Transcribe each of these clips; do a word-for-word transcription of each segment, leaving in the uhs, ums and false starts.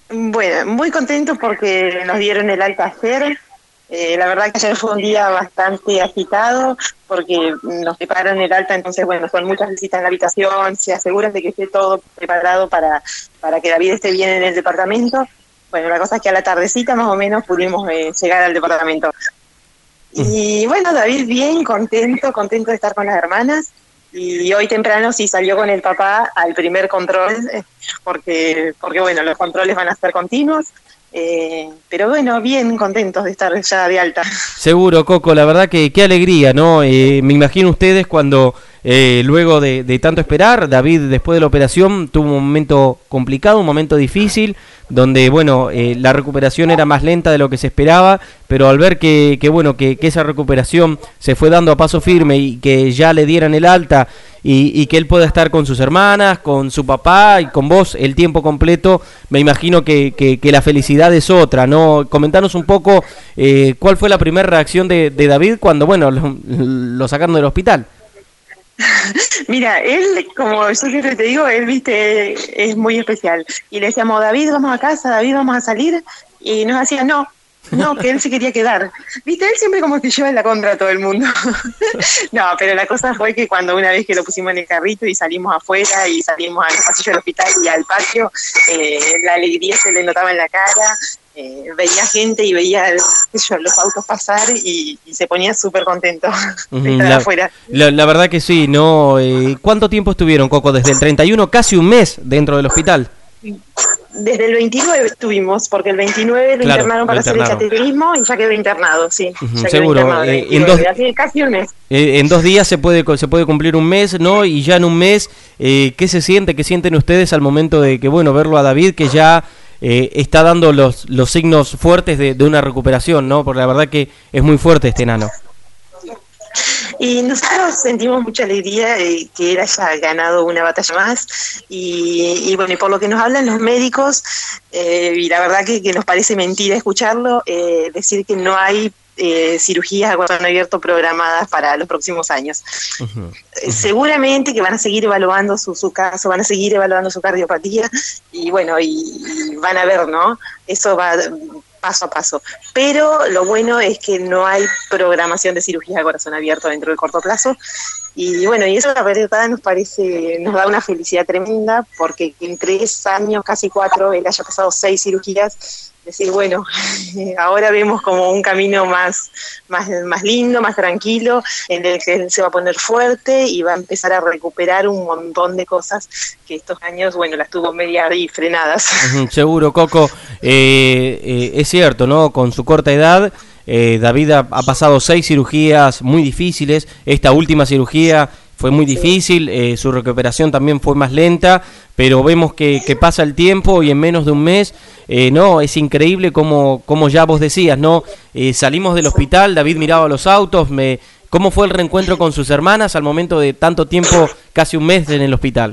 Bueno, muy contentos porque nos dieron el alta ayer. Eh, la verdad que ayer fue un día bastante agitado porque nos prepararon el alta, entonces bueno, son muchas visitas en la habitación, se aseguran de que esté todo preparado para, para que David esté bien en el departamento. Bueno, la cosa es que a la tardecita más o menos pudimos eh, llegar al departamento. Mm. Y bueno, David bien, contento, contento de estar con las hermanas. Y hoy temprano sí salió con el papá al primer control, eh, porque, porque bueno, los controles van a ser continuos. Eh, pero bueno, bien contentos de estar ya de alta. Seguro, Coco, la verdad que qué alegría, ¿no? Eh, me imagino ustedes cuando eh, luego de, de tanto esperar, David después de la operación tuvo un momento complicado, un momento difícil, donde bueno, eh, la recuperación era más lenta de lo que se esperaba, pero al ver que, que bueno, que, que esa recuperación se fue dando a paso firme y que ya le dieran el alta y, y que él pueda estar con sus hermanas, con su papá y con vos el tiempo completo, me imagino que, que, que la felicidad es otra, ¿no? Comentanos un poco eh, cuál fue la primera reacción de, de David cuando, bueno, lo, lo sacaron del hospital. Mira, él, como yo siempre te digo, él, viste, es muy especial. Y le decíamos, David, vamos a casa, David, vamos a salir. Y nos hacía, no, no, que él se quería quedar. Viste, él siempre como que lleva en la contra a todo el mundo. No, pero la cosa fue que cuando una vez que lo pusimos en el carrito y salimos afuera y salimos al pasillo del hospital y al patio, eh, la alegría se le notaba en la cara. Eh, veía gente y veía qué sé yo, los autos pasar y, y se ponía súper contento de estar La, afuera. la, la verdad que sí, ¿no? Eh, ¿Cuánto tiempo estuvieron, Coco? Desde el treinta y uno, casi un mes dentro del hospital. Desde el veintinueve estuvimos, porque el veintinueve lo Claro, internaron lo para hacer el internaron. cateterismo y ya quedó internado, sí. Ujú, Ya quedó seguro. internado el Eh, en dos, veintinueve, así que casi un mes. eh, en dos días se puede se puede cumplir un mes, ¿no? Y ya en un mes, eh, ¿qué se siente? ¿Qué sienten ustedes al momento de que, bueno, verlo a David, que ya eh, está dando los, los signos fuertes de, de una recuperación, ¿no? Porque la verdad que es muy fuerte este enano. Y nosotros sentimos mucha alegría de que él haya ganado una batalla más y, y bueno, y por lo que nos hablan los médicos, eh, y la verdad que, que nos parece mentira escucharlo, eh, decir que no hay eh, cirugías a corazón abierto programadas para los próximos años. Uh-huh, Eh, uh-huh. Seguramente que van a seguir evaluando su, su caso, van a seguir evaluando su cardiopatía y bueno, y, y van a ver, ¿no? Eso va paso a paso. Pero lo bueno es que no hay programación de cirugía a corazón abierto dentro del corto plazo. Y bueno, y eso la verdad nos parece, nos da una felicidad tremenda, porque en tres años, casi cuatro, él haya pasado seis cirugías, decir, bueno, ahora vemos como un camino más, más, más lindo, más tranquilo, en el que él se va a poner fuerte y va a empezar a recuperar un montón de cosas que estos años, bueno, las tuvo media ahí frenadas. Uh-huh, seguro, Coco. Eh, eh, es cierto, ¿no? Con su corta edad, eh, David ha, ha pasado seis cirugías muy difíciles. Esta última cirugía fue muy difícil, eh, su recuperación también fue más lenta, pero vemos que, que pasa el tiempo y en menos de un mes, eh, no, es increíble como, como ya vos decías, ¿no? Eh, salimos del hospital, David miraba los autos, me, ¿cómo fue el reencuentro con sus hermanas al momento de tanto tiempo, casi un mes en el hospital?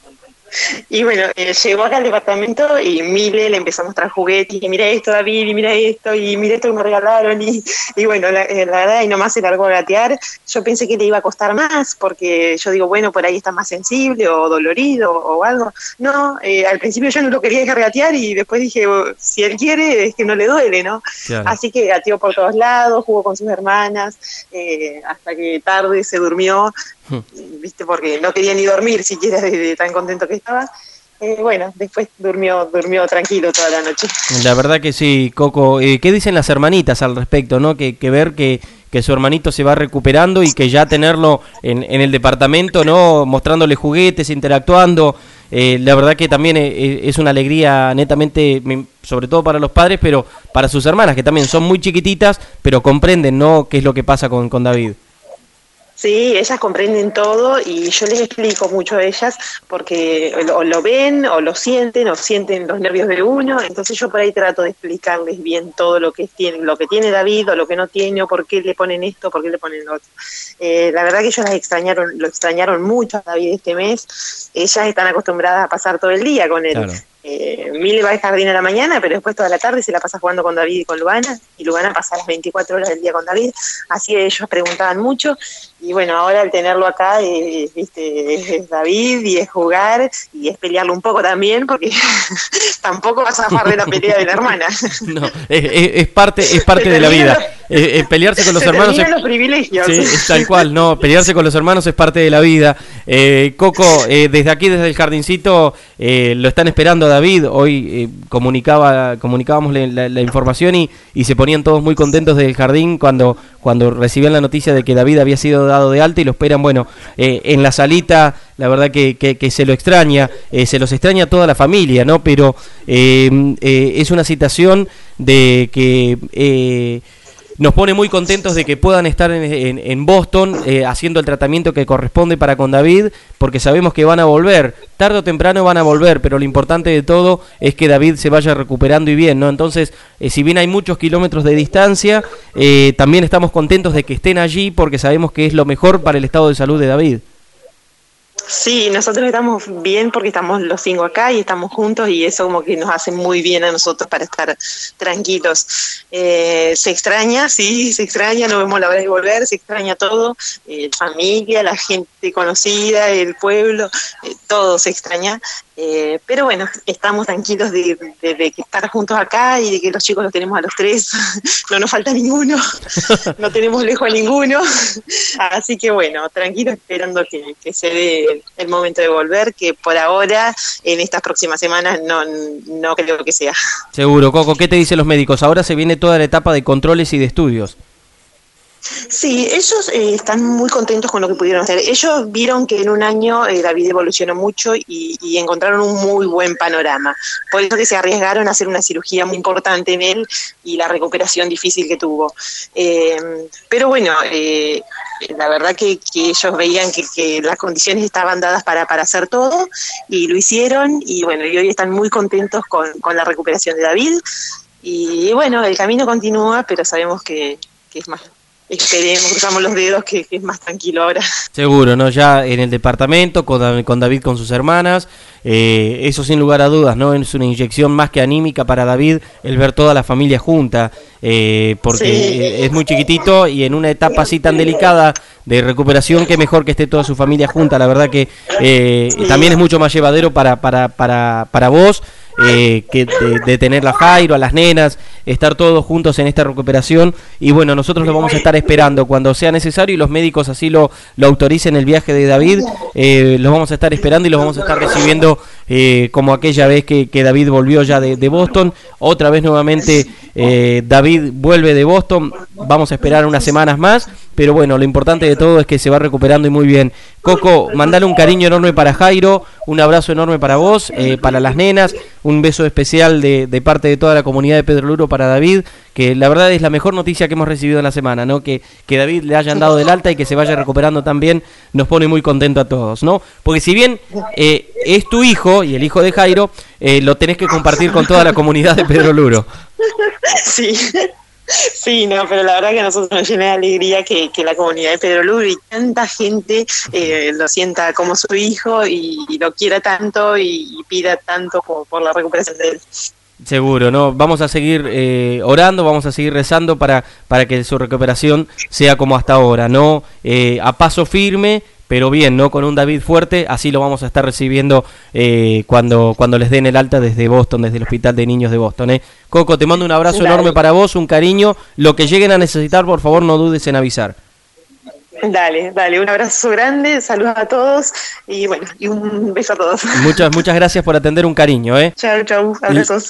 Y bueno, eh, llegó acá al departamento y Mile le empezó a mostrar juguetes, y mira esto, David, y mira esto, y mira esto que me regalaron, y, y bueno, la, la verdad, y nomás se largó a gatear. Yo pensé que le iba a costar más, porque yo digo, bueno, por ahí está más sensible, o dolorido, o algo. No, eh, al principio yo no lo quería dejar gatear, y después dije, oh, si él quiere, es que no le duele, ¿no? Claro. Así que gateó por todos lados, jugó con sus hermanas, eh, hasta que tarde se durmió, viste, porque no quería ni dormir siquiera de, de tan contento que estaba. Eh, bueno, después durmió durmió tranquilo toda la noche. La verdad que sí, Coco. Eh, ¿Qué dicen las hermanitas al respecto, no? Que, que ver que, que su hermanito se va recuperando y que ya tenerlo en, en el departamento, no, mostrándole juguetes, interactuando. Eh, la verdad que también es, es una alegría netamente, sobre todo para los padres, pero para sus hermanas, que también son muy chiquititas, pero comprenden, ¿no? Qué es lo que pasa con, con David. Sí, ellas comprenden todo y yo les explico mucho a ellas porque o lo ven o lo sienten o sienten los nervios de uno, entonces yo por ahí trato de explicarles bien todo lo que tiene, lo que tiene David o lo que no tiene o por qué le ponen esto, por qué le ponen lo otro. Eh, la verdad que ellos las extrañaron, lo extrañaron mucho a David este mes. Ellas están acostumbradas a pasar todo el día con él. Claro. Eh, Mile va al jardín a la mañana, pero después toda la tarde se la pasa jugando con David y con Luana, y Luana pasa las veinticuatro horas del día con David, así ellos preguntaban mucho, y bueno, ahora al tenerlo acá, eh, viste, es David, y es jugar, y es pelearlo un poco también, porque tampoco vas a zafar de la pelea de la hermana. No, es, es, es parte, es parte de la vida. Eh, eh, pelearse con los se hermanos es, los privilegios. Sí, es tal cual, no, pelearse con los hermanos es parte de la vida. Eh, Coco, eh, desde aquí, desde el jardincito, eh, lo están esperando a David. Hoy eh, comunicaba, comunicábamos la, la, la información y, y se ponían todos muy contentos del jardín cuando, cuando recibían la noticia de que David había sido dado de alta y lo esperan, bueno, eh, en la salita. La verdad que, que, que se lo extraña, eh, se los extraña a toda la familia, ¿no? Pero eh, eh, es una situación de que eh, nos pone muy contentos de que puedan estar en, en, en Boston eh, haciendo el tratamiento que corresponde para con David, porque sabemos que van a volver, tarde o temprano van a volver, pero lo importante de todo es que David se vaya recuperando y bien, ¿no? Entonces, eh, si bien hay muchos kilómetros de distancia, eh, también estamos contentos de que estén allí porque sabemos que es lo mejor para el estado de salud de David. Sí, nosotros estamos bien porque estamos los cinco acá y estamos juntos y eso como que nos hace muy bien a nosotros para estar tranquilos. Eh, se extraña, sí, se extraña, no vemos la hora de volver, se extraña todo, eh, familia, la gente conocida, el pueblo, eh, todo se extraña. Eh, pero bueno, estamos tranquilos de, de, de que estar juntos acá y de que los chicos los tenemos a los tres, no nos falta ninguno, no tenemos lejos a ninguno, así que bueno, tranquilos esperando que, que se dé el momento de volver, que por ahora, en estas próximas semanas, no, no creo que sea. Seguro, Coco, ¿qué te dicen los médicos? Ahora se viene toda la etapa de controles y de estudios. Sí, ellos eh, están muy contentos con lo que pudieron hacer. Ellos vieron que en un año eh, David evolucionó mucho y, y encontraron un muy buen panorama. Por eso que se arriesgaron a hacer una cirugía muy importante en él y la recuperación difícil que tuvo. Eh, pero bueno, eh, la verdad que, que ellos veían que, que las condiciones estaban dadas para, para hacer todo y lo hicieron y bueno, y hoy están muy contentos con, con la recuperación de David. Y bueno, el camino continúa, pero sabemos que, que es más... Esperemos, cruzamos los dedos que, que es más tranquilo ahora. Seguro, ¿no? Ya en el departamento, con, con David, con sus hermanas, eh, eso sin lugar a dudas, ¿no? Es una inyección más que anímica para David el ver toda la familia junta, eh, porque sí. Es muy chiquitito y en una etapa así tan delicada de recuperación, que mejor que esté toda su familia junta. La verdad que eh, sí. También es mucho más llevadero para, para, para, para vos. Eh, que de, de tener a Jairo, a las nenas, estar todos juntos en esta recuperación y bueno, nosotros lo vamos a estar esperando cuando sea necesario y los médicos así lo, lo autoricen el viaje de David, eh, los vamos a estar esperando y los vamos a estar recibiendo eh, como aquella vez que, que David volvió ya de, de Boston, otra vez nuevamente eh, David vuelve de Boston, vamos a esperar unas semanas más, pero bueno, lo importante de todo es que se va recuperando y muy bien. Coco, mandale un cariño enorme para Jairo, un abrazo enorme para vos, eh, para las nenas, un beso especial de, de parte de toda la comunidad de Pedro Luro para David, que la verdad es la mejor noticia que hemos recibido en la semana, ¿no? Que, que David le hayan dado del alta y que se vaya recuperando también, nos pone muy contento a todos, ¿no? Porque si bien eh, es tu hijo y el hijo de Jairo, eh, lo tenés que compartir con toda la comunidad de Pedro Luro. Sí. Sí, no, pero la verdad que a nosotros nos llena de alegría que, que la comunidad de Pedro Luro y tanta gente eh, lo sienta como su hijo y, y lo quiera tanto y, y pida tanto por, por la recuperación de él. Seguro, ¿no? Vamos a seguir eh, orando, vamos a seguir rezando para, para que su recuperación sea como hasta ahora, ¿no? Eh, a paso firme, pero bien, ¿no? Con un David fuerte, así lo vamos a estar recibiendo eh, cuando, cuando les den el alta desde Boston, desde el Hospital de Niños de Boston, ¿eh? Coco, te mando un abrazo Dale. enorme para vos, un cariño, lo que lleguen a necesitar, por favor, no dudes en avisar. Dale, dale, un abrazo grande, saludos a todos y bueno, y un beso a todos. Muchas, muchas gracias por atender, un cariño, ¿eh? Chau, chau, abrazos.